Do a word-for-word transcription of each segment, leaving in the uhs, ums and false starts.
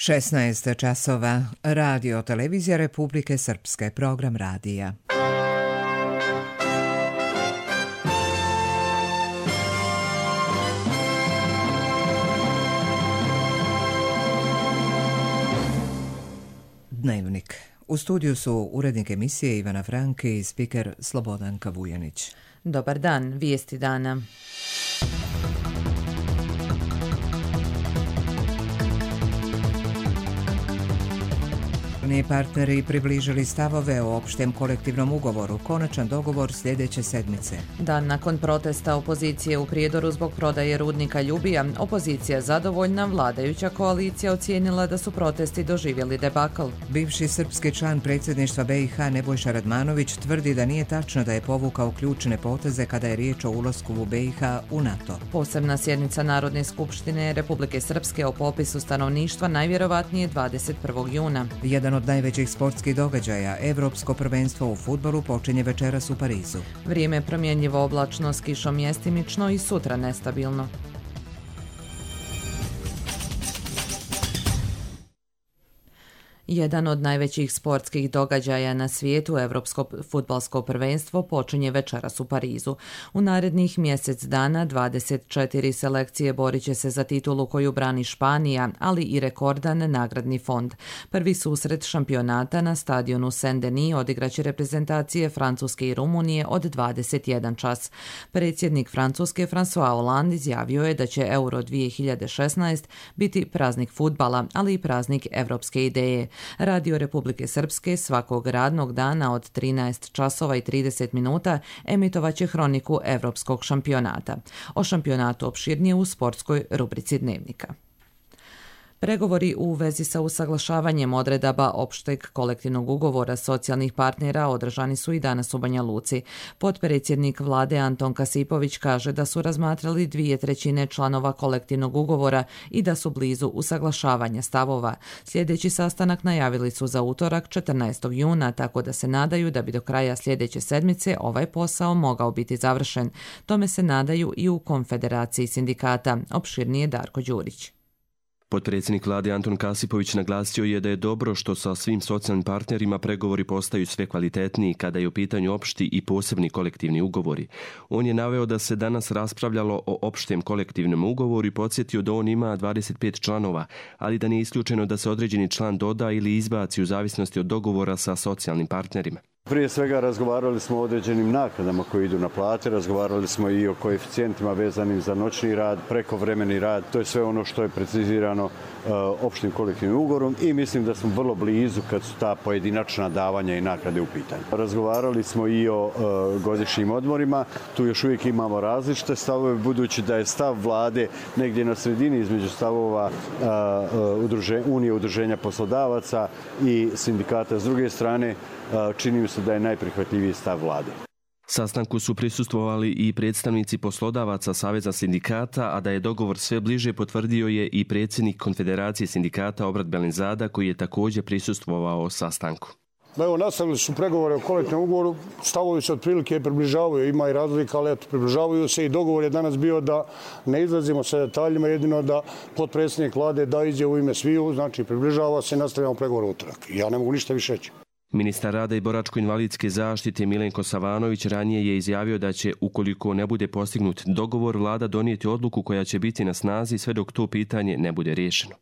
šesnaest časova. Radio Televizija Republike Srpske. Program radija. Dnevnik. U studiju su urednik emisije Ivana Franki i spiker Slobodanka Vujanić. Dobar dan, vijesti dana. Partneri približili stavove o opštem kolektivnom ugovoru. Konačan dogovor sljedeće sedmice. Dan nakon protesta opozicije u Prijedoru zbog prodaje rudnika Ljubija, opozicija zadovoljna, vladajuća koalicija ocijenila da su protesti doživjeli debakl. Bivši srpski član predsjedništva B i H Nebojša Radmanović tvrdi da nije tačno da je povukao ključne poteze kada je riječ o ulasku u B i H u NATO. Posebna sjednica Narodne skupštine Republike Srpske o popisu stanovništva najvjerovatnije dvadeset prvog juna. Jedan od najvećih sportskih događaja, Evropsko prvenstvo u fudbalu, počinje večeras u Parizu. Vrijeme promjenjivo, oblačno, s kišom mjestimično i sutra nestabilno. Jedan od najvećih sportskih događaja na svijetu, Evropsko fudbalsko prvenstvo, počinje večeras u Parizu. U narednih mjesec dana dvadeset četiri selekcije borit će se za titulu koju brani Španija, ali i rekordan nagradni fond. Prvi susret šampionata na stadionu Saint-Denis odigraće reprezentacije Francuske i Rumunije od dvadeset jedan čas. Predsjednik Francuske François Hollande izjavio je da će Euro dvije hiljade šesnaest biti praznik fudbala, ali i praznik evropske ideje. Radio Republike Srpske svakog radnog dana od trinaest časova i trideset minuta emitovaće hroniku Evropskog šampionata. O šampionatu opširnije u sportskoj rubrici Dnevnika. Pregovori u vezi sa usaglašavanjem odredaba opšteg kolektivnog ugovora socijalnih partnera održani su i danas u Banja Luci. Potpredsjednik vlade Anton Kasipović kaže da su razmatrali dvije trećine članova kolektivnog ugovora i da su blizu usaglašavanja stavova. Sljedeći sastanak najavili su za utorak četrnaestog juna, tako da se nadaju da bi do kraja sljedeće sedmice ovaj posao mogao biti završen. Tome se nadaju i u Konfederaciji sindikata. Opširnije Darko Đurić. Potpredsjednik vlade Anton Kasipović naglasio je da je dobro što sa svim socijalnim partnerima pregovori postaju sve kvalitetniji kada je u pitanju opšti i posebni kolektivni ugovori. On je naveo da se danas raspravljalo o opštem kolektivnom ugovoru i podsjetio da on ima dvadeset pet članova, ali da nije isključeno da se određeni član doda ili izbaci u zavisnosti od dogovora sa socijalnim partnerima. Prije svega razgovarali smo o određenim naknadama koji idu na plate, razgovarali smo i o koeficijentima vezanim za noćni rad, prekovremeni rad. To je sve ono što je precizirano uh, opštim kolektivnim ugovorom i mislim da smo vrlo blizu kad su ta pojedinačna davanja i naknade u pitanju. Razgovarali smo i o uh, godišnjim odmorima. Tu još uvijek imamo različite stavove, budući da je stav vlade negdje na sredini između stavova uh, uh, udruže, Unije udruženja poslodavaca i sindikata s druge strane. Čini mi se da je najprihvatljiviji stav vlade. Sastanku su prisustvovali i predstavnici poslodavaca Saveza sindikata, a da je dogovor sve bliže potvrdio je i predsjednik Konfederacije sindikata Obrat Belenzada, koji je također prisustvovao sastanku. Evo, nastavili su pregovore o kolektivnom ugovoru, stavovi se otprilike približavaju, ima i razlika, ali eto, približavaju se i dogovor je danas bio da ne izlazimo sa detaljima, jedino da potpredsjednik vlade da iđe u ime sviju, znači približava se i nastavljamo pregovor utorak. Ja ne mogu ništa više reći. Ministar rada i boračko-invalidske zaštite Milenko Savanović ranije je izjavio da će, ukoliko ne bude postignut dogovor, vlada donijeti odluku koja će biti na snazi sve dok to pitanje ne bude riješeno.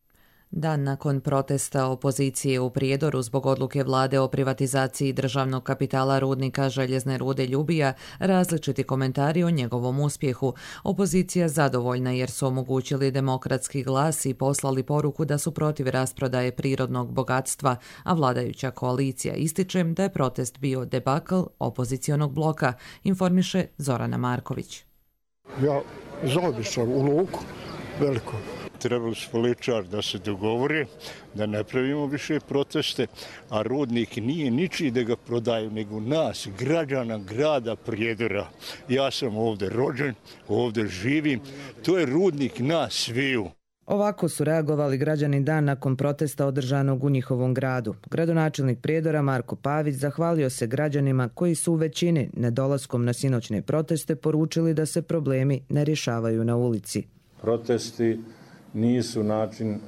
Dan nakon protesta opozicije u Prijedoru zbog odluke vlade o privatizaciji državnog kapitala rudnika željezne rude Ljubija, različiti komentari o njegovom uspjehu. Opozicija zadovoljna jer su omogućili demokratski glas i poslali poruku da su protiv rasprodaje prirodnog bogatstva, a vladajuća koalicija ističe da je protest bio debakl opozicionog bloka, informiše Zorana Marković. Ja zaobišao u luku veliko. Trebali su političar da se dogovore, da ne pravimo više proteste, a rudnik nije ničiji da ga prodaju, nego nas, građana grada Prijedora. Ja sam ovdje rođen, ovdje živim, to je rudnik nas sviju. Ovako su reagovali građani dan nakon protesta održanog u njihovom gradu. Gradonačelnik Prijedora Marko Pavić zahvalio se građanima koji su u većini nedolaskom na sinoćne proteste poručili da se problemi ne rješavaju na ulici. Protesti nisu način e,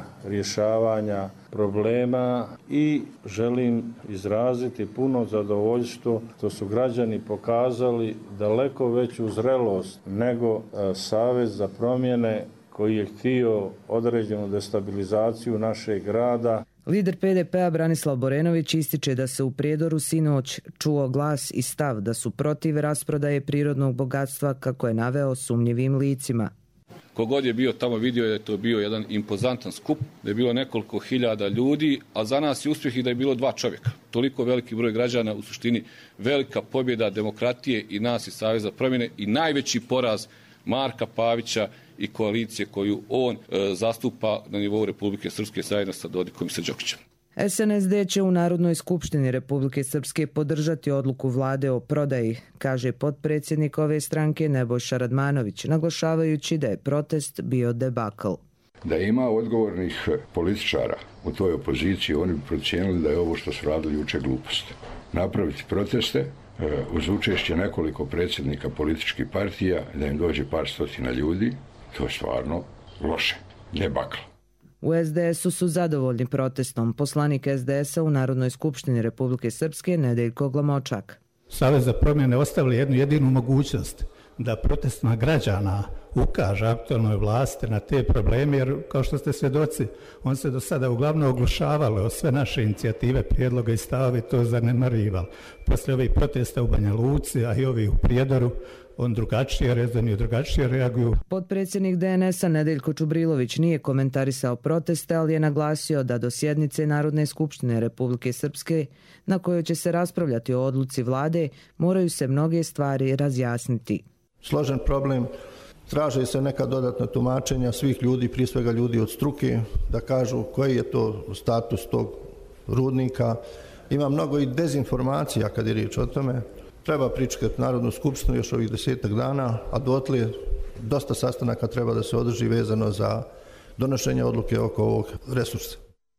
rješavanja problema i želim izraziti puno zadovoljstvo što su građani pokazali daleko veću zrelost nego e, Savez za promjene koji je htio određenu destabilizaciju našeg grada. Lider P D P-a Branislav Borenović ističe da se u Prijedoru sinoć čuo glas i stav da su protiv rasprodaje prirodnog bogatstva, kako je naveo, sumnjivim licima. Kogod je bio tamo vidio da je to bio jedan impozantan skup, da je bilo nekoliko hiljada ljudi, a za nas je uspjeh i da je bilo dva čovjeka. Toliko veliki broj građana, u suštini velika pobjeda demokratije i nas iz Saveza promjene i najveći poraz Marka Pavića i koalicije koju on e, zastupa na nivou Republike Srpske zajedno sa Dodikom i sa Đokićem. S N S D će u Narodnoj skupštini Republike Srpske podržati odluku vlade o prodaji, kaže potpredsjednik ove stranke Nebojša Radmanović, naglašavajući da je protest bio debakl. Da ima odgovornih političara u toj opoziciji, oni bi procijenili da je ovo što su radili juče glupost. Napraviti proteste uz učešće nekoliko predsjednika političkih partija, da im dođe par stotina ljudi, to je stvarno loše, debakl. U S D S-u su zadovoljni protestom. Poslanik S D S-a u Narodnoj skupštini Republike Srpske Nedeljko Glamočak. Savez za promjene ostavili jednu jedinu mogućnost da protestima građana ukaže aktualnoj vlasti na te probleme, jer kao što ste svjedoci, on se do sada uglavnom oglušavalo o sve naše inicijative, prijedloga i stavove, to zanemarivali. Poslije ovih protesta u Banja Luci, a i ovih u Prijedoru, on drugačije rezani, drugačije reaguju. Potpredsjednik D N S-a Nedeljko Čubrilović nije komentarisao proteste, ali je naglasio da do sjednice Narodne skupštine Republike Srpske, na kojoj će se raspravljati o odluci vlade, moraju se mnoge stvari razjasniti. Složen problem, traže se neka dodatna tumačenja svih ljudi, prije svega ljudi od struke, da kažu koji je to status tog rudnika. Ima mnogo i dezinformacija kad je riječ o tome. Treba pričekati Narodnu skupštinu još ovih desetak dana, a dotle dosta sastanaka treba da se održi vezano za donošenje odluke oko ovog resursa.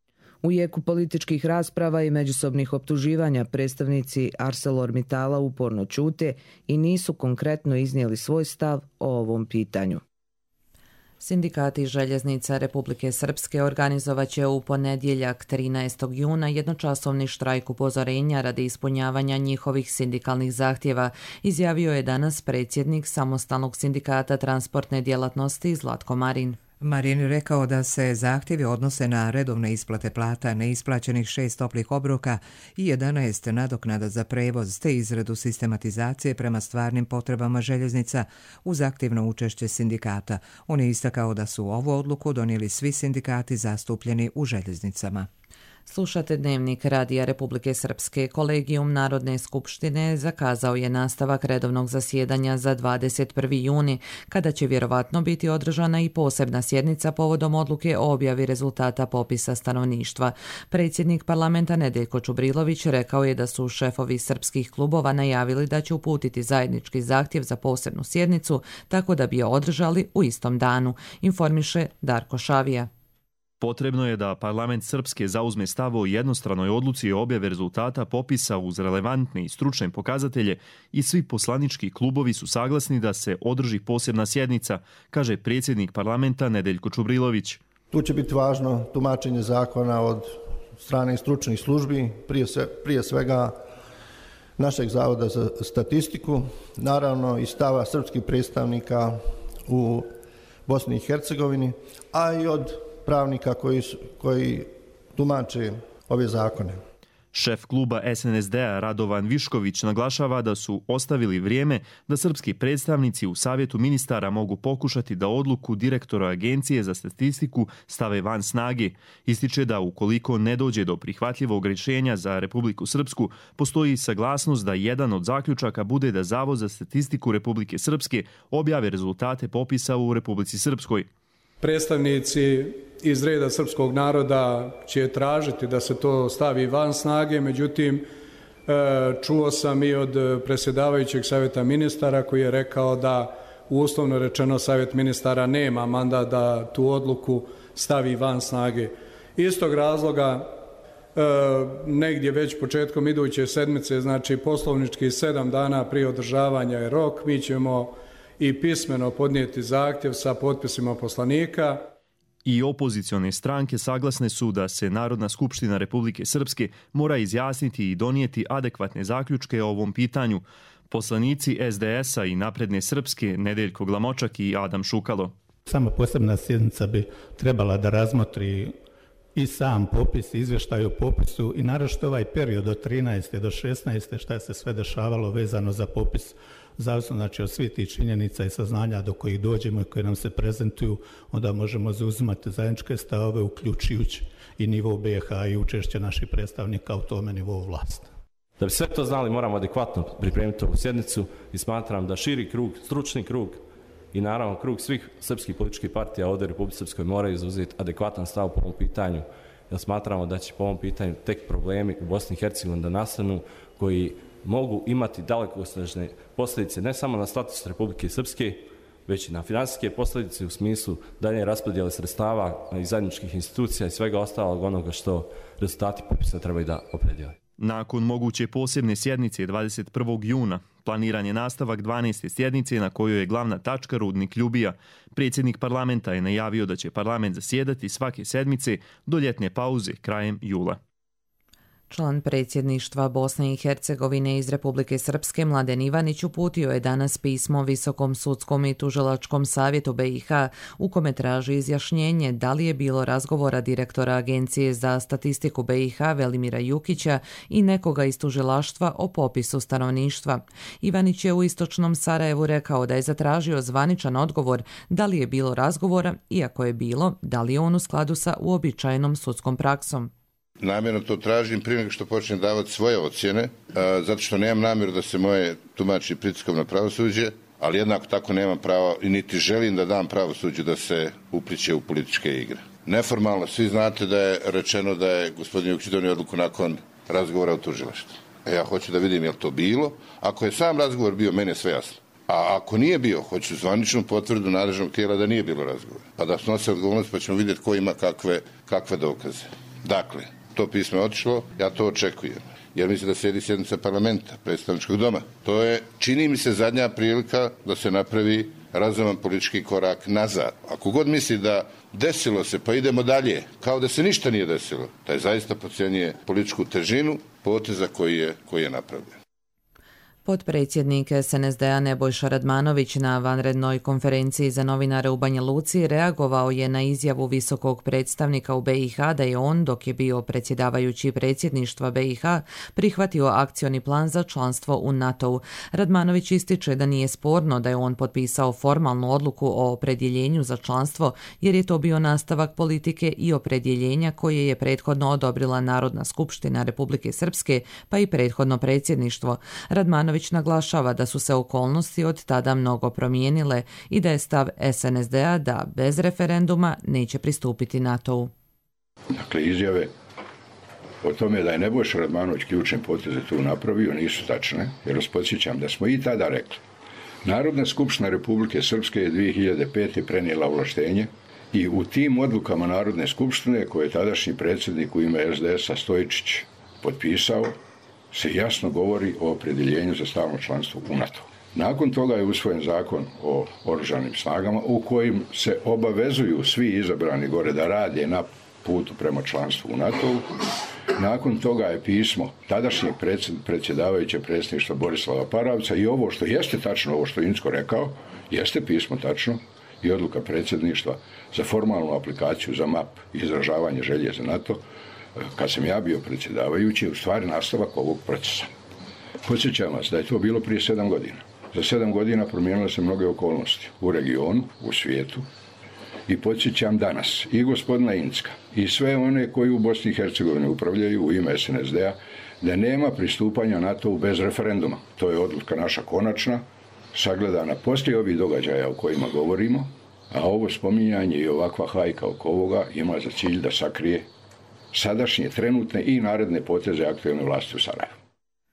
U jeku političkih rasprava i međusobnih optuživanja predstavnici ArcelorMittala uporno ćute i nisu konkretno iznijeli svoj stav o ovom pitanju. Sindikati željeznica Republike Srpske organizovaće u ponedjeljak trinaestog juna jednočasovni štrajk upozorenja radi ispunjavanja njihovih sindikalnih zahtjeva, izjavio je danas predsjednik Samostalnog sindikata transportne djelatnosti Zlatko Marin. Marin je rekao da se zahtjevi odnose na redovne isplate plata, neisplaćenih šest toplih obroka i jedanaest nadoknada za prevoz, te izradu sistematizacije prema stvarnim potrebama željeznica uz aktivno učešće sindikata. On je istakao da su ovu odluku donijeli svi sindikati zastupljeni u željeznicama. Slušate Dnevnik Radija Republike Srpske. Kolegijum Narodne skupštine zakazao je nastavak redovnog zasjedanja za dvadeset prvi juni, kada će vjerovatno biti održana i posebna sjednica povodom odluke o objavi rezultata popisa stanovništva. Predsjednik parlamenta Nedeljko Čubrilović rekao je da su šefovi srpskih klubova najavili da će uputiti zajednički zahtjev za posebnu sjednicu, tako da bi je održali u istom danu, informiše Darko Šavija. Potrebno je da parlament Srpske zauzme stav o jednostranoj odluci o objave rezultata popisa uz relevantne i stručne pokazatelje i svi poslanički klubovi su saglasni da se održi posebna sjednica, kaže predsjednik parlamenta Nedeljko Čubrilović. Tu će biti važno tumačenje zakona od strane stručnih službi, prije, sve, prije svega našeg zavoda za statistiku, naravno i stava srpskih predstavnika u Bosni i Hercegovini, a i od pravnika koji, koji tumače ove zakone. Šef kluba S N S D-a Radovan Višković naglašava da su ostavili vrijeme da srpski predstavnici u Savjetu ministara mogu pokušati da odluku direktora Agencije za statistiku stave van snage. Ističe da ukoliko ne dođe do prihvatljivog rješenja za Republiku Srpsku, postoji saglasnost da jedan od zaključaka bude da Zavod za statistiku Republike Srpske objave rezultate popisa u Republici Srpskoj. Predstavnici iz reda srpskog naroda će tražiti da se to stavi van snage, međutim čuo sam i od predsjedavajućeg savjeta ministara koji je rekao da uslovno rečeno savjet ministara nema mandat da tu odluku stavi van snage. Istog razloga negdje već početkom iduće sedmice, znači poslovnički sedam dana prije održavanja je rok, mi ćemo i pismeno podnijeti zahtjev sa potpisima poslanika. I opozicione stranke saglasne su da se Narodna skupština Republike Srpske mora izjasniti i donijeti adekvatne zaključke o ovom pitanju. Poslanici es de es-a i Napredne Srpske Nedeljko Glamočak i Adam Šukalo. Sama posebna sjednica bi trebala da razmotri i sam popis, izvještaj o popisu i naročito ovaj period od trinaeste do šesnaeste šta se sve dešavalo vezano za popis, zavisno znači od svih tih činjenica i saznanja do kojih dođemo i koje nam se prezentuju, onda možemo zauzimati zajedničke stavove uključujući i nivo be ha i učešće naših predstavnika u tome nivou vlasti. Da bi sve to znali moramo adekvatno pripremiti ovu sjednicu i smatram da širi krug, stručni krug i naravno krug svih srpskih političkih partija ovdje u Republici Srpskoj moraju zauzeti adekvatan stav po ovom pitanju, jer smatramo da će po ovom pitanju tek problemi u Bosni i Hercegovini da nastanu koji mogu imati dalekosežne posljedice ne samo na status Republike Srpske, već i na financijske posljedice u smislu dalje raspodjele sredstava i zajedničkih institucija i svega ostalog onoga što rezultati popisa trebaju da opredijeli. Nakon moguće posebne sjednice dvadeset prvog juna, planiran je nastavak dvanaeste sjednice na kojoj je glavna tačka rudnik Ljubija. Predsjednik parlamenta je najavio da će parlament zasjedati svake sedmice do ljetne pauze krajem jula. Član predsjedništva Bosne i Hercegovine iz Republike Srpske Mladen Ivanić uputio je danas pismo Visokom sudskom i tužilačkom savjetu be i ha u kome traži izjašnjenje da li je bilo razgovora direktora Agencije za statistiku be i ha Velimira Jukića i nekoga iz tužilaštva o popisu stanovništva. Ivanić je u istočnom Sarajevu rekao da je zatražio zvaničan odgovor da li je bilo razgovora, iako je bilo, da li je on u skladu sa uobičajenom sudskom praksom. Namjerno to tražim prije nego što počnem davati svoje ocjene, a, zato što nemam namjeru da se moje tumači pritiskom na pravosuđe, ali jednako tako nemam pravo i niti želim da dam pravosuđu da se upliće u političke igre. Neformalno svi znate da je rečeno da je gospodin Jukić donio odluku nakon razgovora u tužilaštvu. E, ja hoću da vidim je li to bilo. Ako je sam razgovor bio, meni je sve jasno. A ako nije bio, hoću zvaničnu potvrdu nadležnog tijela da nije bilo razgovora. Pa da snose odgovornost pa ćemo vidjeti ko ima kakve, kakve dokaze. Dakle, to pismo je otišlo, ja to očekujem. Jer mislim da slijedi sjednica parlamenta, predstavničkog doma. To je, čini mi se, zadnja prilika da se napravi razuman politički korak nazad. Ako god misli da desilo se, pa idemo dalje, kao da se ništa nije desilo, taj zaista podcjenjuje političku težinu poteza koji je, koji je napravljen. Potpredsjednik es en es de a Nebojša Radmanović na vanrednoj konferenciji za novinare u Banja Luci reagovao je na izjavu visokog predstavnika u be i ha da je on, dok je bio predsjedavajući predsjedništva be i ha, prihvatio akcioni plan za članstvo u NATO-u. Radmanović ističe da nije sporno da je on potpisao formalnu odluku o opredjeljenju za članstvo, jer je to bio nastavak politike i opredjeljenja koje je prethodno odobrila Narodna skupština Republike Srpske, pa i prethodno predsjedništvo. Radmanović naglašava da su se okolnosti od tada mnogo promijenile i da je stav es en es de a da bez referenduma neće pristupiti NATO-u. Dakle, izjave o tome da je Nebojša Radmanović ključne poteze tu napravio nisu tačne, jer vas podsjećam da smo i tada rekli. Narodna skupština Republike Srpske je dvije hiljade pete. prenijela ovlaštenje i u tim odlukama Narodne skupštine, koje je tadašnji predsjednik u ime es de es-a Stojičić potpisao, se jasno govori o opredjeljenju za stalno članstvo u NATO. Nakon toga je usvojen zakon o oružanim snagama u kojim se obavezuju svi izabrani gore da rade na putu prema članstvu u NATO-u. Nakon toga je pismo tadašnjeg predsjedavajućeg predsjedništva Borislava Paravca i ovo što jeste tačno, ovo što je Incko rekao, jeste pismo tačno i odluka predsjedništva za formalnu aplikaciju za map i izražavanje želje za NATO, kad sam ja bio predsjedavajući, u stvari nastavak ovog procesa. Podsjećam vas da je to bilo prije sedam godina. Za sedam godina promijenile se mnoge okolnosti u regionu, u svijetu i podsjećam danas i gospodina Incka i sve one koji u Bosni i Hercegovini upravljaju u ime es en es de a da nema pristupanja NATO-u bez referenduma. To je odluka naša konačna, sagledana poslije ovih događaja o kojima govorimo, a ovo spominjanje i ovakva hajka oko ovoga ima za cilj da sakrije sadašnje, trenutne i naredne poteze aktualne vlasti u Sarajevu.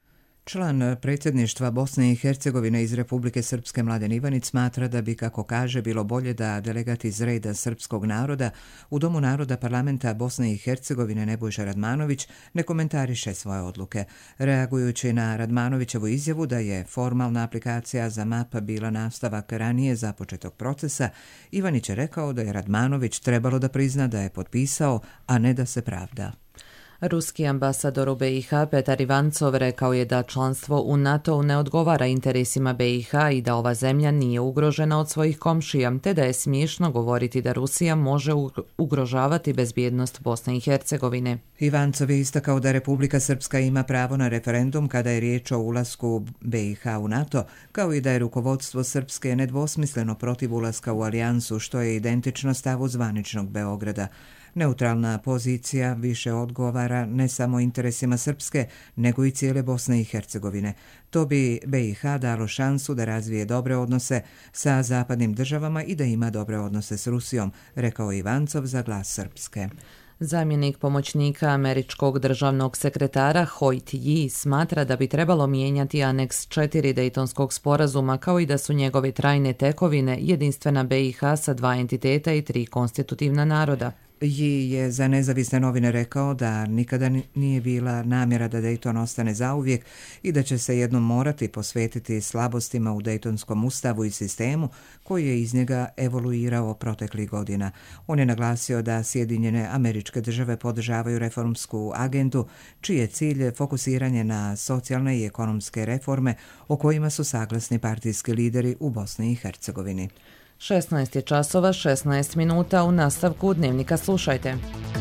Član predsjedništva Bosne i Hercegovine iz Republike Srpske Mladen Ivanić smatra da bi, kako kaže, bilo bolje da delegat iz reda srpskog naroda u Domu naroda parlamenta Bosne i Hercegovine Nebojša Radmanović ne komentariše svoje odluke. Reagujući na Radmanovićevu izjavu da je formalna aplikacija za M A P bila nastavak ranije započetog procesa, Ivanić je rekao da je Radmanović trebalo da prizna da je potpisao, a ne da se pravda. Ruski ambasador u B i H Petar Ivancov rekao je da članstvo u NATO ne odgovara interesima B i H i da ova zemlja nije ugrožena od svojih komšija, te da je smiješno govoriti da Rusija može ugrožavati bezbjednost Bosne i Hercegovine. Ivancov je istakao da Republika Srpska ima pravo na referendum kada je riječ o ulasku B i H u NATO, kao i da je rukovodstvo Srpske nedvosmisleno protiv ulaska u alijansu, što je identično stavu zvaničnog Beograda. Neutralna pozicija više odgovara ne samo interesima Srpske, nego i cijele Bosne i Hercegovine. To bi B i H dalo šansu da razvije dobre odnose sa zapadnim državama i da ima dobre odnose s Rusijom, rekao Ivancov za Glas Srpske. Zamjenik pomoćnika američkog državnog sekretara Hoyt Yi smatra da bi trebalo mijenjati aneks četiri Dejtonskog sporazuma, kao i da su njegove trajne tekovine jedinstvena B i H sa dva entiteta i tri konstitutivna naroda. Yi je za nezavisne novine rekao da nikada nije bila namjera da Dayton ostane zauvijek i da će se jednom morati posvetiti slabostima u Dejtonskom ustavu i sistemu koji je iz njega evoluirao proteklih godina. On je naglasio da Sjedinjene Američke Države podržavaju reformsku agendu, čiji je cilj fokusiranje na socijalne i ekonomske reforme o kojima su saglasni partijski lideri u Bosni i Hercegovini. šesnaest je časova, šesnaest minuta, u nastavku Dnevnika slušajte.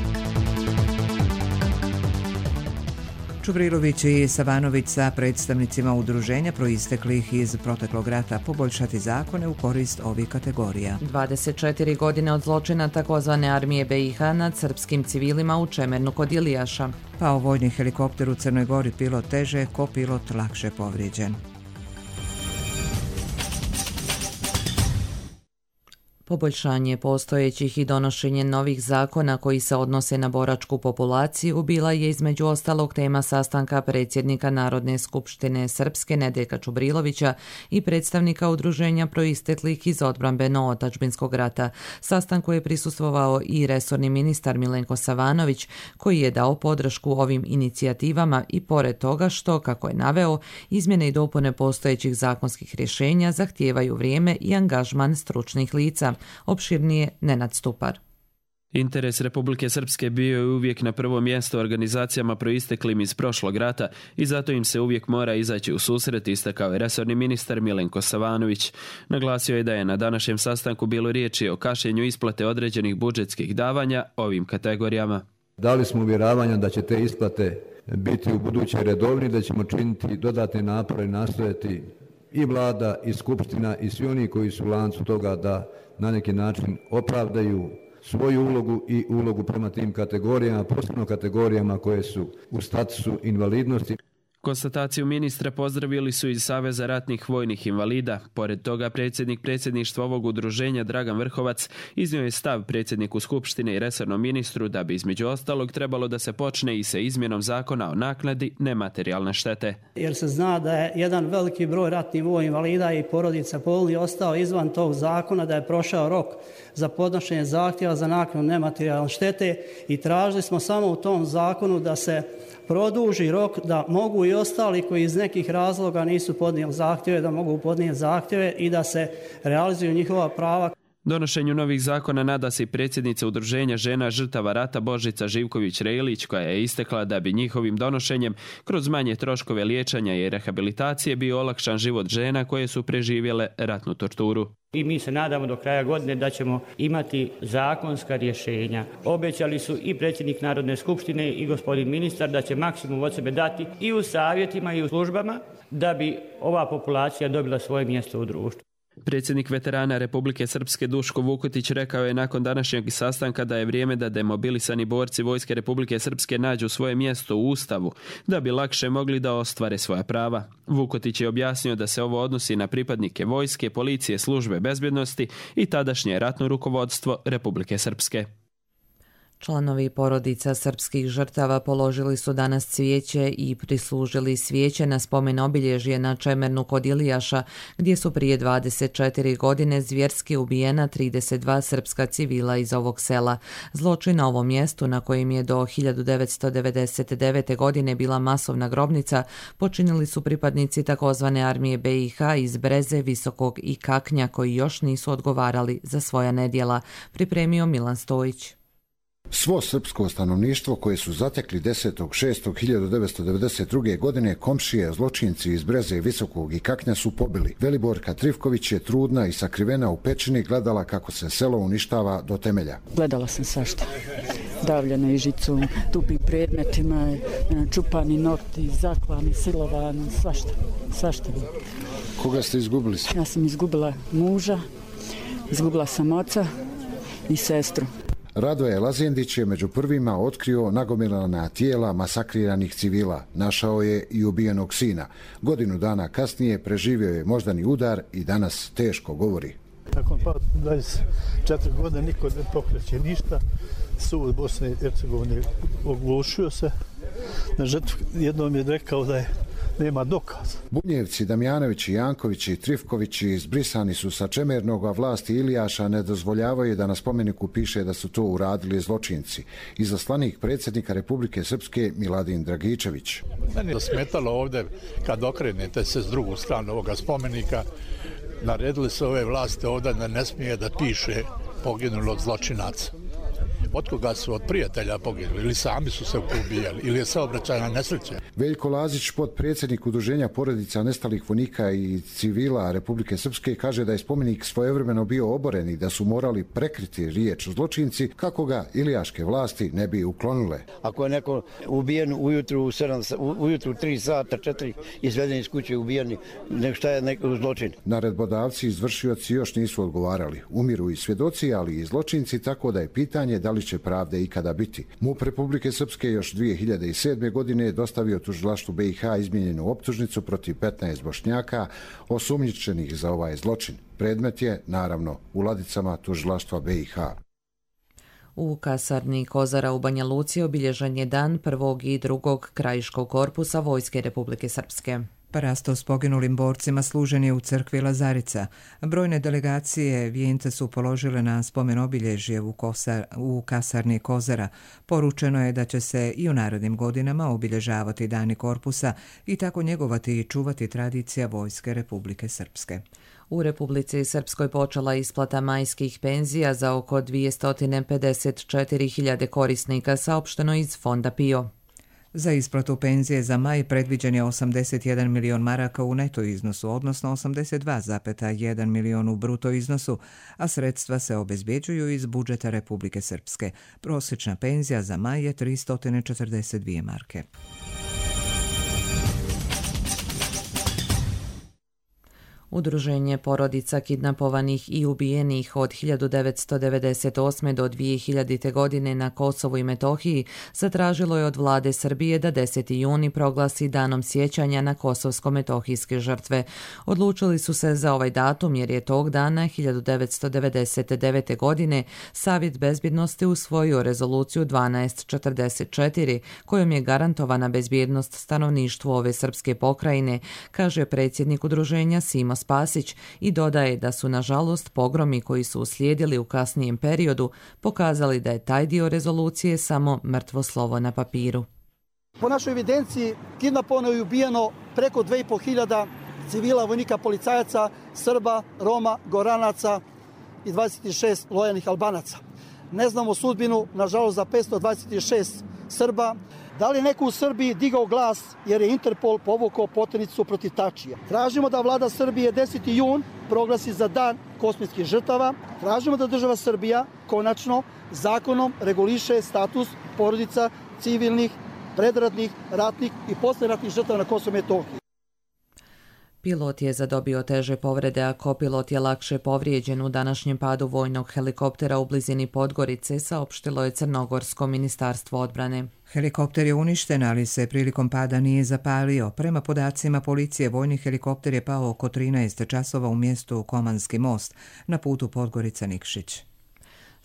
Čubrilović i Savanović sa predstavnicima udruženja proisteklih iz proteklog rata poboljšati zakone u korist ovih kategorija. dvadeset četiri godine od zločina takozvane armije B i H nad srpskim civilima u Čemernu kod Ilijaša. Pao vojni helikopter u Crnoj Gori, pilot teže, kopilot lakše povrijeđen. Poboljšanje postojećih i donošenje novih zakona koji se odnose na boračku populaciju bila je između ostalog tema sastanka predsjednika Narodne skupštine Srpske Nedeljka Čubrilovića i predstavnika udruženja proisteklih iz odbrambeno-otadžbinskog rata. Sastanku je prisustvovao i resorni ministar Milenko Savanović, koji je dao podršku ovim inicijativama i pored toga što, kako je naveo, izmjene i dopune postojećih zakonskih rješenja zahtijevaju vrijeme i angažman stručnih lica. Opširnije Nenad Stupar. Interes Republike Srpske bio je uvijek na prvo mjesto organizacijama proisteklim iz prošlog rata i zato im se uvijek mora izaći u susret, istakao je resorni ministar Milenko Savanović. Naglasio je da je na današnjem sastanku bilo riječi o kašnjenju isplate određenih budžetskih davanja ovim kategorijama. Dali smo uvjeravanja da će te isplate biti u buduće redovni, da ćemo činiti dodatne napore i nastojati i vlada i skupština i svi oni koji su u lancu toga da na neki način opravdaju svoju ulogu i ulogu prema tim kategorijama, posebno kategorijama koje su u statusu invalidnosti. Konstataciju ministra pozdravili su iz Saveza ratnih vojnih invalida. Pored toga, predsjednik predsjedništva ovog udruženja Dragan Vrhovac iznio je stav predsjedniku Skupštine i resornom ministru da bi između ostalog trebalo da se počne i sa izmjenom zakona o naknadi nematerijalne štete. Jer se zna da je jedan veliki broj ratnih vojnih invalida i porodica poginulih ostao izvan tog zakona, da je prošao rok za podnošenje zahtjeva za naknadu nematerijalne štete i tražili smo samo u tom zakonu da se produži rok da mogu i ostali koji iz nekih razloga nisu podnijeli zahtjeve, da mogu podnijeti zahtjeve i da se realizuju njihova prava. Donošenju novih zakona nada se i predsjednica udruženja žena žrtava rata Božica Živković-Rejlić, koja je istekla da bi njihovim donošenjem kroz manje troškove liječanja i rehabilitacije bio olakšan život žena koje su preživjele ratnu torturu. I mi se nadamo do kraja godine da ćemo imati zakonska rješenja. Obećali su i predsjednik Narodne skupštine i gospodin ministar da će maksimum od sebe dati i u savjetima i u službama da bi ova populacija dobila svoje mjesto u društvu. Predsjednik veterana Republike Srpske Duško Vukotić rekao je nakon današnjeg sastanka da je vrijeme da demobilisani borci Vojske Republike Srpske nađu svoje mjesto u Ustavu, da bi lakše mogli da ostvare svoja prava. Vukotić je objasnio da se ovo odnosi na pripadnike vojske, policije, službe bezbjednosti i tadašnje ratno rukovodstvo Republike Srpske. Članovi porodica srpskih žrtava položili su danas cvijeće i prislužili svijeće na spomen obilježje na Čemernu kod Ilijaša, gdje su prije dvadeset četiri godine zvjerski ubijena trideset dva srpska civila iz ovog sela. Zločin na ovom mjestu, na kojem je do hiljadu devetsto devedeset devete. godine bila masovna grobnica, počinili su pripadnici takozvane armije B i H iz Breze, Visokog i Kaknja, koji još nisu odgovarali za svoja nedjela, pripremio Milan Stojić. Svo srpsko stanovništvo koje su zatekli desetog šestog hiljadu devetsto devedeset druge. godine komšije zločinci iz Breze, Visokog i Kaknja su pobili. Veliborka Trifković je trudna i sakrivena u pećini gledala kako se selo uništava do temelja. Gledala sam svašta. Davljena i žicu, tupim predmetima, čupani nokti, zaklani, silovani, svašta. Svašta. Koga ste izgubili? Ja sam izgubila muža, izgubila sam oca i sestru. Radoje Lazendić je među prvima otkrio nagomilana tijela masakriranih civila. Našao je i ubijenog sina. Godinu dana kasnije preživio je moždani udar i danas teško govori. Nakon pa dvadeset četiri godine niko ne pokreće ništa. Sud Bosne i Hercegovine oglušio se. Na žrtvu jednom je rekao da je nema dokaza. Bunjevci, Damjanović, Janković i Trifković izbrisani su sa Čemernog, a vlasti Ilijaša ne dozvoljavaju da na spomeniku piše da su to uradili zločinci. Izaslanik predsjednika Republike Srpske Miladin Dragičević. Meni je smetalo ovdje kad okrenete se s drugu stranu ovoga spomenika, naredili su ove vlasti ovdje da ne smije da piše poginulo od zločinaca. Od koga su od prijatelja poginuli ili sami su se ubijali ili je saobraćajna nesreća. Veljko Lazić, potpredsjednik Udruženja porodica nestalih vojnika i civila Republike Srpske, kaže da je spomenik svojevremeno bio oboren i da su morali prekriti riječ zločinci kako ga ilijaške vlasti ne bi uklonile. Ako je neko ubijen ujutru u sedam, ujutru tri sata, četiri izveden iz kuće ubijeni, nek šta je neko zločin. Naredbodavci i izvršioci još nisu odgovarali. Umiru i svjedoci, ali i zločinci, tako da je pitanje da li će pravde ikada biti. MUP Republike Srpske još dvije hiljade sedme. godine je dostavio tužilaštvu B i H izmijenjenu optužnicu protiv petnaest Bošnjaka osumnjičenih za ovaj zločin. Predmet je, naravno, u ladicama tužilaštva B i H. U kasarni Kozara u Banja Luci obilježen je dan prvog i drugog krajiškog korpusa Vojske Republike Srpske. Parasto s poginulim borcima služen je u crkvi Lazarica. Brojne delegacije vijence su položile na spomen obilježje u, Kosar, u kasarni Kozara. Poručeno je da će se i u narednim godinama obilježavati dani korpusa i tako njegovati i čuvati tradicija Vojske Republike Srpske. U Republici Srpskoj počela isplata majskih penzija za oko dvjesto pedeset četiri hiljade korisnika, saopšteno iz Fonda P I O. Za isplatu penzije za maj predviđen je osamdeset jedan milion maraka u neto iznosu, odnosno osamdeset dva zarez jedan milion u bruto iznosu, a sredstva se obezbjeđuju iz budžeta Republike Srpske. Prosječna penzija za maj je tristo četrdeset dvije marke. Udruženje porodica kidnapovanih i ubijenih od hiljadu devetsto devedeset osme. do dvije hiljadite. godine na Kosovu i Metohiji zatražilo je od vlade Srbije da deseti juni proglasi danom sjećanja na kosovsko-metohijske žrtve. Odlučili su se za ovaj datum jer je tog dana hiljadu devetsto devedeset devete. godine Savjet bezbjednosti usvojio rezoluciju dvanaest četrdeset četiri kojom je garantovana bezbjednost stanovništvu ove srpske pokrajine, kaže predsjednik udruženja Simo Spasić i dodaje da su nažalost pogromi koji su uslijedili u kasnijem periodu pokazali da je taj dio rezolucije samo mrtvo slovo na papiru. Po našoj evidenciji kidnapovano i ubijeno preko dve i po hiljada civila, vojnika, policajaca, Srba, Roma, Goranaca i dvadeset šest lojalnih Albanaca. Ne znamo sudbinu, nažalost, za petsto dvadeset šest Srba. Da li neko u Srbiji digao glas jer je Interpol povukao poternicu protiv Tačija? Tražimo da vlada Srbije deseti jun proglasi za dan kosmetskih žrtava. Tražimo da država Srbija konačno zakonom reguliše status porodica civilnih, predratnih, ratnih i posleratnih žrtava na Kosovu i Metohiji. Pilot je zadobio teže povrede, a kopilot je lakše povrijeđen u današnjem padu vojnog helikoptera u blizini Podgorice, saopštilo je Crnogorsko ministarstvo odbrane. Helikopter je uništen, ali se prilikom pada nije zapalio. Prema podacima policije, vojni helikopter je pao oko trinaest časova u mjestu Komanski most, na putu Podgorica-Nikšić.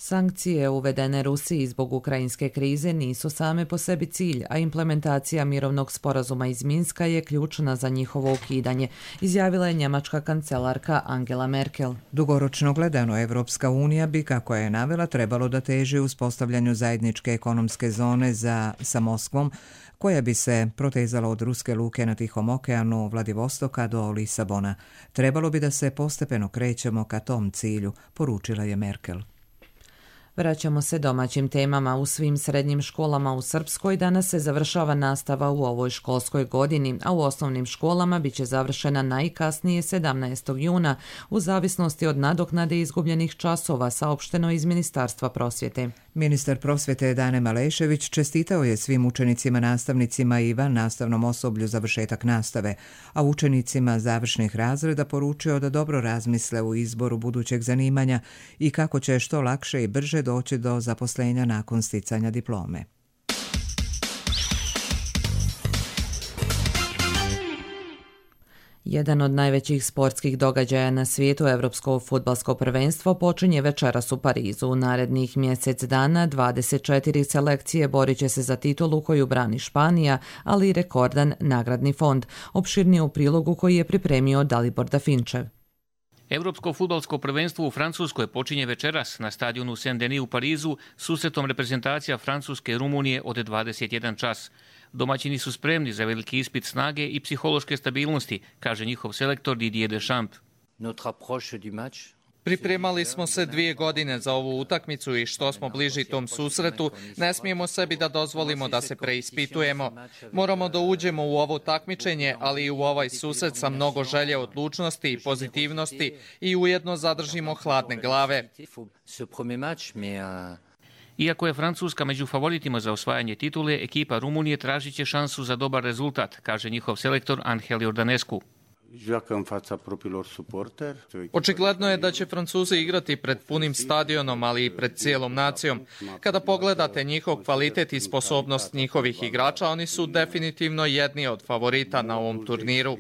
Sankcije uvedene Rusiji zbog ukrajinske krize nisu same po sebi cilj, a implementacija mirovnog sporazuma iz Minska je ključna za njihovo ukidanje, izjavila je njemačka kancelarka Angela Merkel. Dugoročno gledano, Evropska unija bi, kako je navela, trebalo da teži uspostavljanju zajedničke ekonomske zone za, sa Moskvom, koja bi se protezala od ruske luke na Tihom okeanu, Vladivostoka do Lisabona. Trebalo bi da se postepeno krećemo ka tom cilju, poručila je Merkel. Vraćamo se domaćim temama. U svim srednjim školama u Srpskoj danas se završava nastava u ovoj školskoj godini, a u osnovnim školama bit će završena najkasnije sedamnaestog juna, u zavisnosti od nadoknade izgubljenih časova, saopšteno iz Ministarstva prosvjete. Ministar prosvjete Dane Malešević čestitao je svim učenicima, nastavnicima i van nastavnom osoblju završetak nastave, a učenicima završnih razreda poručio da dobro razmisle u izboru budućeg zanimanja i kako će što lakše i brže doći do zaposlenja nakon sticanja diplome. Jedan od najvećih sportskih događaja na svijetu, Evropsko fudbalsko prvenstvo, počinje večeras u Parizu. U narednih mjesec dana dvadeset četiri selekcije borit će se za titulu koju brani Španija, ali i rekordan nagradni fond. Opširnije u prilogu koji je pripremio Dalibor Dafinčev. Evropsko fudbalsko prvenstvo u Francuskoj počinje večeras na stadionu Saint-Denis u Parizu susretom reprezentacija Francuske i Rumunije od dvadeset jedan čas. Domaćini su spremni za veliki ispit snage i psihološke stabilnosti, kaže njihov selektor Didier Deschamps. Pripremali smo se dvije godine za ovu utakmicu i što smo bliži tom susretu, ne smijemo sebi da dozvolimo da se preispitujemo. Moramo da uđemo u ovo takmičenje, ali i u ovaj susret sa mnogo želje, odlučnosti i pozitivnosti i ujedno zadržimo hladne glave. Iako je Francuska među favoritima za osvajanje titule, ekipa Rumunije tražit će šansu za dobar rezultat, kaže njihov selektor Angel Jordanescu. Očigledno je da će Francuzi igrati pred punim stadionom, ali i pred cijelom nacijom. Kada pogledate njihov kvalitet i sposobnost njihovih igrača, oni su definitivno jedni od favorita na ovom turniru.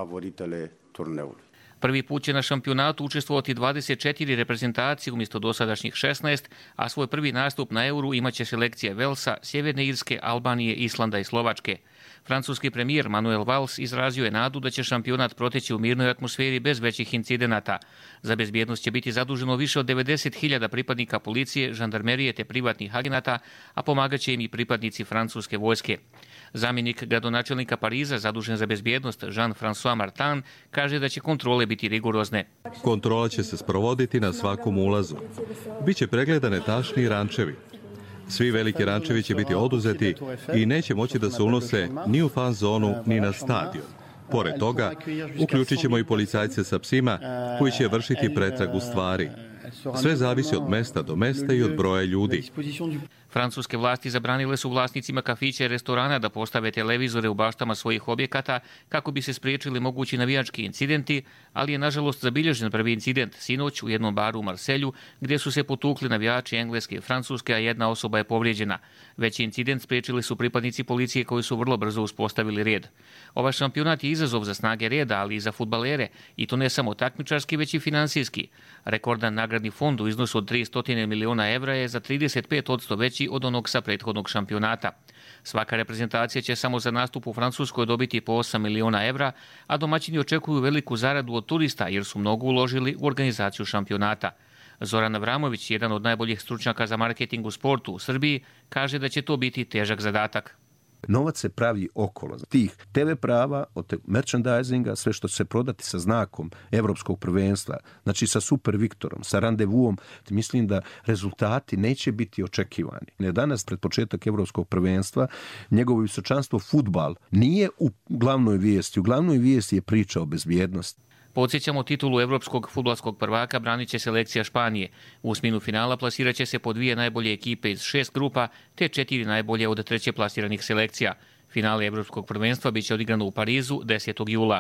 Prvi put će na šampionatu učestvovati dvadeset četiri reprezentacije umjesto dosadašnjih šesnaest, a svoj prvi nastup na Euru imaće selekcije Velsa, Sjeverne Irske, Albanije, Islanda i Slovačke. Francuski premijer Manuel Valls izrazio je nadu da će šampionat proteći u mirnoj atmosferi bez većih incidenata. Za bezbjednost će biti zaduženo više od devedeset hiljada pripadnika policije, žandarmerije te privatnih agenata, a pomagat će im i pripadnici francuske vojske. Zamjenik gradonačelnika Pariza zadužen za bezbjednost Jean-François Martin kaže da će kontrole biti rigorozne. Kontrola će se sprovoditi na svakom ulazu. Biće pregledane tašni i rančevi. Svi veliki rančevi će biti oduzeti i neće moći da se unose ni u fan zonu ni na stadion. Pored toga, uključit ćemo i policajce sa psima koji će vršiti pretragu stvari. Sve zavisi od mesta do mesta i od broja ljudi. Francuske vlasti zabranile su vlasnicima kafića i restorana da postave televizore u baštama svojih objekata kako bi se spriječili mogući navijački incidenti, ali je nažalost zabilježen prvi incident sinoć u jednom baru u Marselju gdje su se potukli navijači Engleske i Francuske, a jedna osoba je povrijeđena. Veći incident spriječili su pripadnici policije koji su vrlo brzo uspostavili red. Ovaj šampionat je izazov za snage reda, ali i za fudbalere, i to ne samo takmičarski, već i finansijski. Rekordan nagradni fond u iznosu od tristo miliona evra je za trideset pet posto veći od onog sa prethodnog šampionata. Svaka reprezentacija će samo za nastup u Francuskoj dobiti po osam miliona evra, a domaćini očekuju veliku zaradu od turista jer su mnogo uložili u organizaciju šampionata. Zoran Avramović, jedan od najboljih stručnjaka za marketing u sportu u Srbiji, kaže da će to biti težak zadatak. Novac se pravi okolo tih te ve prava, od merchandisinga, sve što će se prodati sa znakom evropskog prvenstva, znači sa Super Viktorom, sa randevuom. Mislim da rezultati neće biti očekivani. Danas, pred početak evropskog prvenstva, njegovo visočanstvo fudbal nije u glavnoj vijesti. U glavnoj vijesti je priča o bezbjednosti. Podsjećamo, titulu evropskog fudbalskog prvaka branit će selekcija Španije. U osminu finala plasirat će se po dvije najbolje ekipe iz šest grupa, te četiri najbolje od treće plasiranih selekcija. Finale evropskog prvenstva biće odigrano u Parizu desetog jula.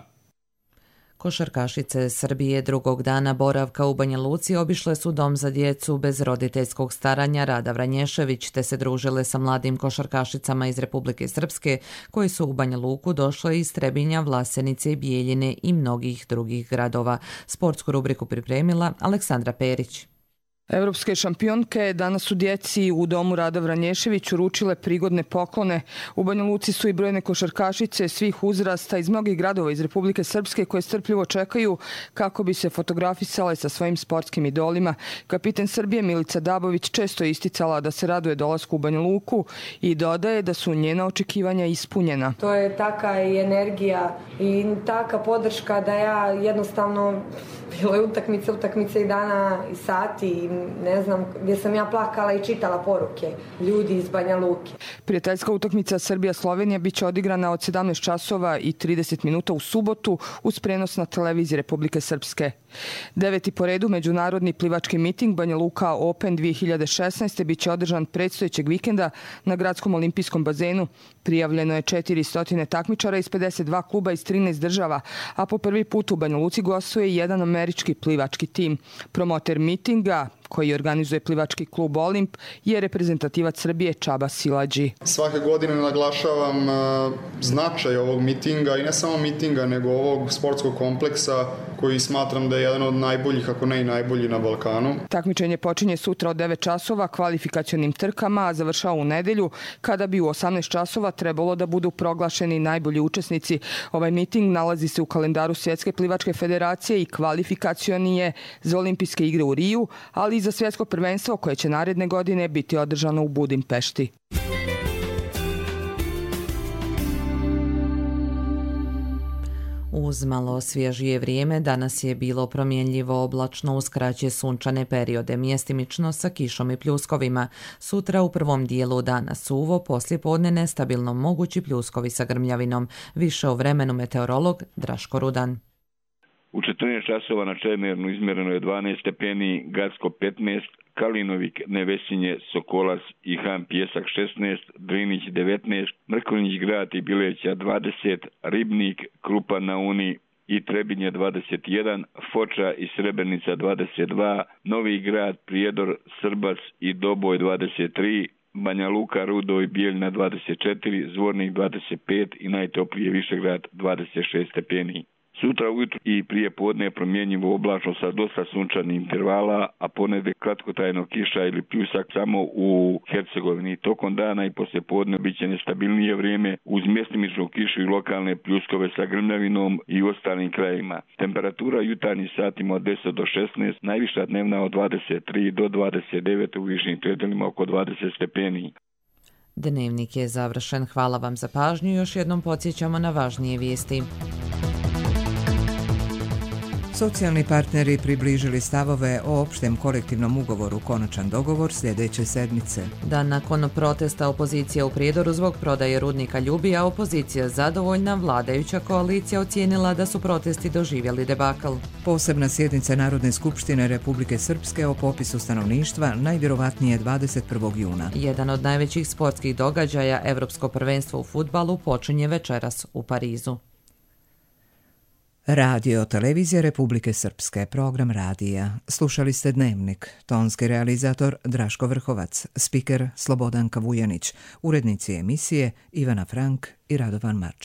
Košarkašice Srbije drugog dana boravka u Banja Luci obišle su dom za djecu bez roditeljskog staranja Rada Vranješević, te se družile sa mladim košarkašicama iz Republike Srpske koji su u Banja Luku došle iz Trebinja, Vlasenice, Bijeljine i mnogih drugih gradova. Sportsku rubriku pripremila Aleksandra Perić. Evropske šampionke danas su djeci u domu Rada Vranješević uručile prigodne poklone. U Banja Luci su i brojne košarkašice svih uzrasta iz mnogih gradova iz Republike Srpske koje strpljivo čekaju kako bi se fotografisale sa svojim sportskim idolima. Kapiten Srbije Milica Dabović često je isticala da se raduje dolasku u Banja Luku i dodaje da su njena očekivanja ispunjena. To je taka i energija i taka podrška da ja jednostavno, bilo je utakmice, utakmice i dana i sati i ne znam, gdje sam ja plakala i čitala poruke ljudi iz Banja Luke. Prijateljska utakmica Srbija-Slovenija biće odigrana od sedamnaest časova i trideset minuta u subotu uz prenos na televiziji Republike Srpske. Deveti po redu međunarodni plivački miting Banja Luka Open dvije hiljade šesnaeste biće održan predstojećeg vikenda na gradskom olimpijskom bazenu. Prijavljeno je četiristo takmičara iz pedeset dva kluba iz trinaest država, a po prvi put u Banja Luci gostuje jedan američki plivački tim. Promoter mitinga, koji organizuje plivački klub Olimp, je reprezentativac Srbije Čaba Siladži. Svake godine naglašavam značaj ovog mitinga i ne samo mitinga, nego ovog sportskog kompleksa koji smatram da je jedan od najboljih, ako ne i najbolji na Balkanu. Takmičenje počinje sutra od devet časova kvalifikacionim trkama, a završava u nedelju kada bi u osamnaest časova trebalo da budu proglašeni najbolji učesnici. Ovaj miting nalazi se u kalendaru Svjetske plivačke federacije i kvalifikacioni je za olimpijske igre u Riju, ali i za svjetsko prvenstvo koje će naredne godine biti održano u Budimpešti. Uz malo svježije vrijeme danas je bilo promjenljivo oblačno uz kraće sunčane periode, mjestimično sa kišom i pljuskovima. Sutra u prvom dijelu dana suvo, poslije podne nestabilno mogući pljuskovi sa grmljavinom. Više o vremenu meteorolog Draško Rudan. U četrnaest časova na Čemernu izmjereno je dvanaest stepeni, Gacko petnaest, Kalinovik, Nevesinje, Sokolac i Han Pjesak šesnaest, Drinić devetnaest, Mrkonjić grad i Bileća dvadeset, Ribnik, Krupa na Uni i Trebinje dvadeset jedan, Foča i Srebrenica dvadeset dva, Novi grad, Prijedor, Srbac i Doboj dvadeset tri, Banja Luka, Rudo i Bijeljna dvadeset četiri, Zvornik dvadeset pet i najtoplije Višegrad dvadeset šest stepeni. Sutra ujutro i prije podne je promjenjivo oblačno sa dosta sunčanih intervala, a ponedjeljak kratkotrajno kiša ili pljusak samo u Hercegovini. Tokom dana i poslije podne bit će nestabilnije vrijeme uz mjestimičnu kišu i lokalne pljuskove sa grmljavinom i u ostalim krajima. Temperatura jutarnjih satima od deset do šesnaest, najviša dnevna od dvadeset tri do dvadeset devet, u višim predelima oko dvadeset stepeni. Dnevnik je završen. Hvala vam za pažnju. Još jednom podsjećamo na važnije vijesti. Socijalni partneri približili stavove o opštem kolektivnom ugovoru, konačan dogovor sljedeće sedmice. Dan nakon protesta opozicija u Prijedoru zbog prodaje rudnika Ljubija, opozicija zadovoljna, vladajuća koalicija ocijenila da su protesti doživjeli debakl. Posebna sjednica Narodne skupštine Republike Srpske o popisu stanovništva najvjerovatnije dvadeset prvog juna. Jedan od najvećih sportskih događaja, Evropsko prvenstvo u fudbalu, počinje večeras u Parizu. Radio Televizija Republike Srpske, program radija. Slušali ste Dnevnik, tonski realizator Draško Vrhovac, spiker Slobodanka Vujanić, urednici emisije Ivana Frank i Radovan Marč.